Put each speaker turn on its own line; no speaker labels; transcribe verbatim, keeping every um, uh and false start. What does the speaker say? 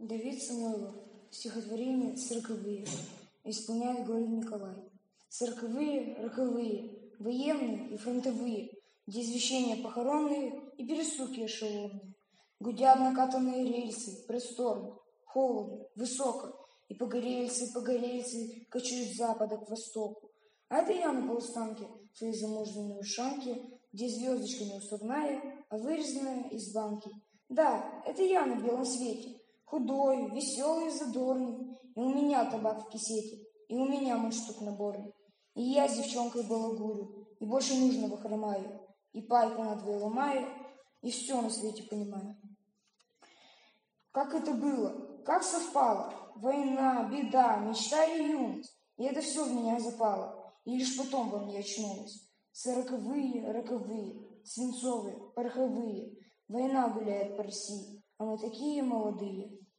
Давид Самойлов. Стихотворение «Сороковые». Исполняет Горин Николай. Сороковые, роковые, военные и фронтовые, где извещения похоронные и перестуки эшелонные. Гудят накатанные рельсы, просторно, холодно, высоко, и погорельцы, погорельцы кочуют с запада к востоку. А это я на полустанке, в своей замужней ушанке, где звездочка не уставная, а вырезанная из банки. Да, это я на белом свете, худой, веселый и задорный, и у меня табак в кисете, и у меня мундштук наборный. И я с девчонкой балагурю, и больше нужного хромаю, и пайку надвое ломаю, и все на свете понимаю. Как это было, как совпало, война, беда, мечта и юность, и это все в меня запало, и лишь потом во мне очнулось. Сороковые, роковые, свинцовые, пороховые, война гуляет по России, а мы такие молодые.